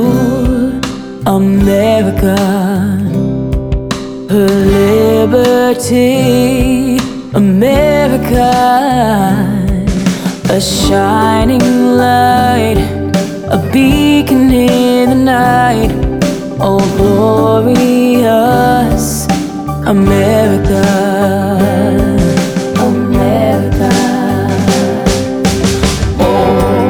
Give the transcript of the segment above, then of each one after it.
America, her liberty, America, a shining light, a beacon in the night, oh glorious America, America, oh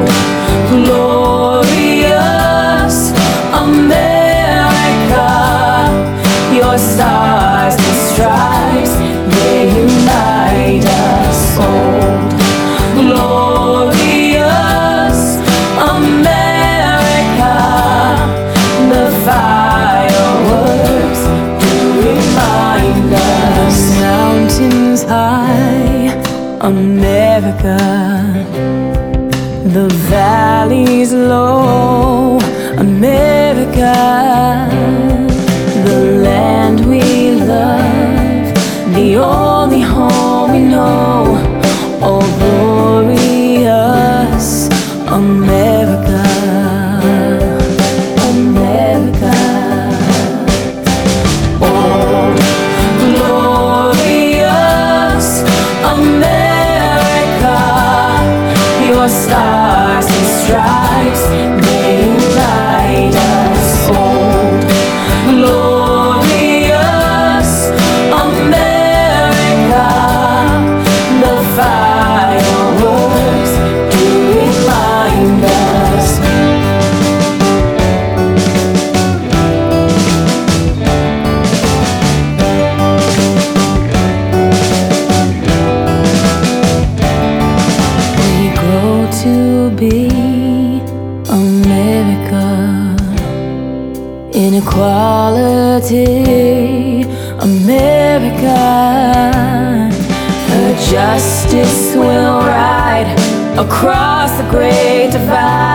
glorious America, your stars and stripes, they unite us, oh glorious America, the fireworks do remind us. Mountains high, America, the valleys low, America, the land we love, the only home we know, oh glorious America, America, oh glorious America, your stars and stripes, they unite us, oh glorious America, the fireworks do remind us. We grow to be America, inequality, America, her justice will ride across the great divide.